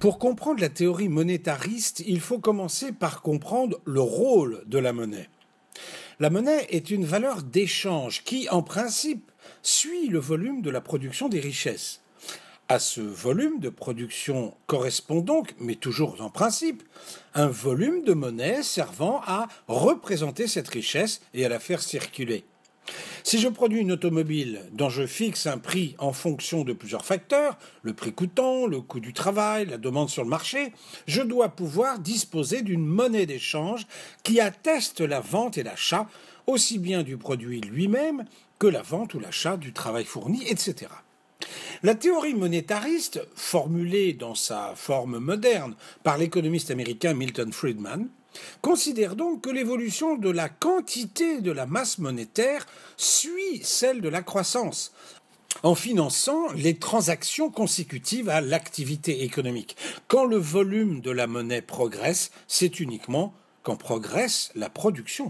Pour comprendre la théorie monétariste, il faut commencer par comprendre le rôle de la monnaie. La monnaie est une valeur d'échange qui, en principe, suit le volume de la production des richesses. À ce volume de production correspond donc, mais toujours en principe, un volume de monnaie servant à représenter cette richesse et à la faire circuler. Si je produis une automobile dont je fixe un prix en fonction de plusieurs facteurs, le prix coûtant, le coût du travail, la demande sur le marché, je dois pouvoir disposer d'une monnaie d'échange qui atteste la vente et l'achat, aussi bien du produit lui-même que la vente ou l'achat du travail fourni, etc. La théorie monétariste, formulée dans sa forme moderne par l'économiste américain Milton Friedman, considère donc que l'évolution de la quantité de la masse monétaire suit celle de la croissance, en finançant les transactions consécutives à l'activité économique. Quand le volume de la monnaie progresse, c'est uniquement quand progresse la production.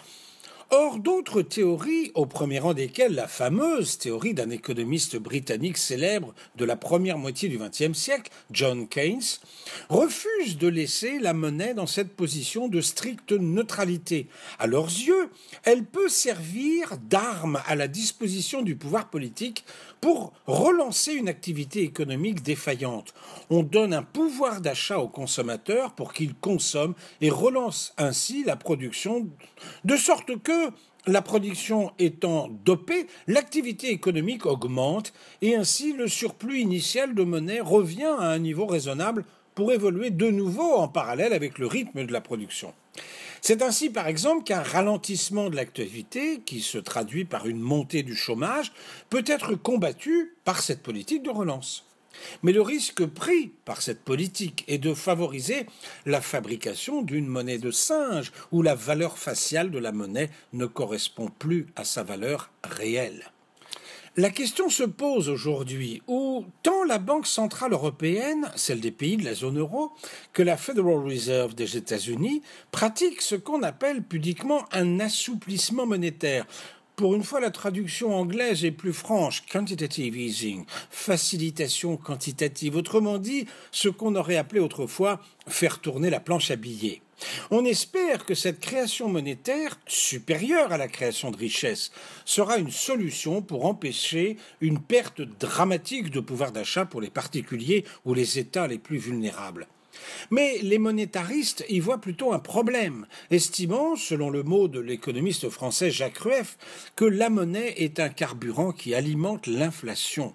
Or, d'autres théories, au premier rang desquelles la fameuse théorie d'un économiste britannique célèbre de la première moitié du XXe siècle, John Keynes, refusent de laisser la monnaie dans cette position de stricte neutralité. À leurs yeux, elle peut servir d'arme à la disposition du pouvoir politique pour relancer une activité économique défaillante. On donne un pouvoir d'achat aux consommateurs pour qu'ils consomment et relancent ainsi la production, de sorte que, la production étant dopée, l'activité économique augmente et ainsi le surplus initial de monnaie revient à un niveau raisonnable pour évoluer de nouveau en parallèle avec le rythme de la production. C'est ainsi, par exemple, qu'un ralentissement de l'activité, qui se traduit par une montée du chômage, peut être combattu par cette politique de relance. Mais le risque pris par cette politique est de favoriser la fabrication d'une monnaie de singe, où la valeur faciale de la monnaie ne correspond plus à sa valeur réelle. La question se pose aujourd'hui où tant la Banque centrale européenne, celle des pays de la zone euro, que la Federal Reserve des États-Unis pratiquent ce qu'on appelle pudiquement un assouplissement monétaire. Pour une fois, la traduction anglaise est plus franche, quantitative easing, facilitation quantitative, autrement dit, ce qu'on aurait appelé autrefois faire tourner la planche à billets. On espère que cette création monétaire, supérieure à la création de richesses, sera une solution pour empêcher une perte dramatique de pouvoir d'achat pour les particuliers ou les États les plus vulnérables. Mais les monétaristes y voient plutôt un problème, estimant, selon le mot de l'économiste français Jacques Rueff, que la monnaie est un carburant qui alimente l'inflation.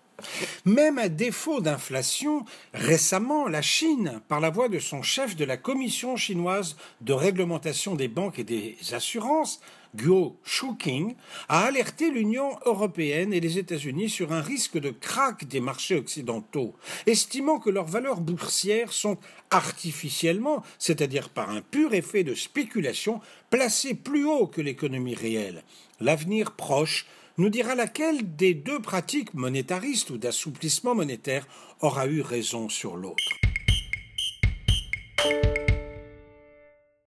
Même à défaut d'inflation, récemment, la Chine, par la voix de son chef de la Commission chinoise de réglementation des banques et des assurances, Guo Shuqing, a alerté l'Union européenne et les États-Unis sur un risque de krach des marchés occidentaux, estimant que leurs valeurs boursières sont artificiellement, c'est-à-dire par un pur effet de spéculation, placées plus haut que l'économie réelle. L'avenir proche nous dira laquelle des deux pratiques monétaristes ou d'assouplissement monétaire aura eu raison sur l'autre.